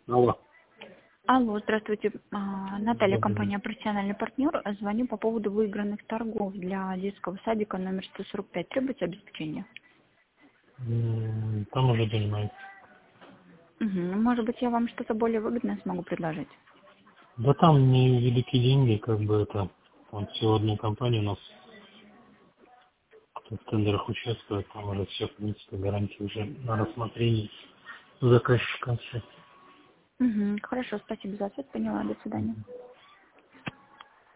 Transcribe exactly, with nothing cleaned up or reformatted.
Алло. Алло, здравствуйте. А, Наталья, Добрый день. компания «Профессиональный партнер». Звоню по поводу выигранных торгов для детского садика номер сто сорок пять. Требуется обеспечение? М, Там уже понимаю. Угу. Может быть, я вам что-то более выгодное смогу предложить? Да там не великие деньги, как бы это. Там всего одна компания у нас в тендерах участвует, там уже все, в принципе, гарантии уже на рассмотрении заказчика. Все. Угу. Хорошо, спасибо за ответ. Поняла. До свидания.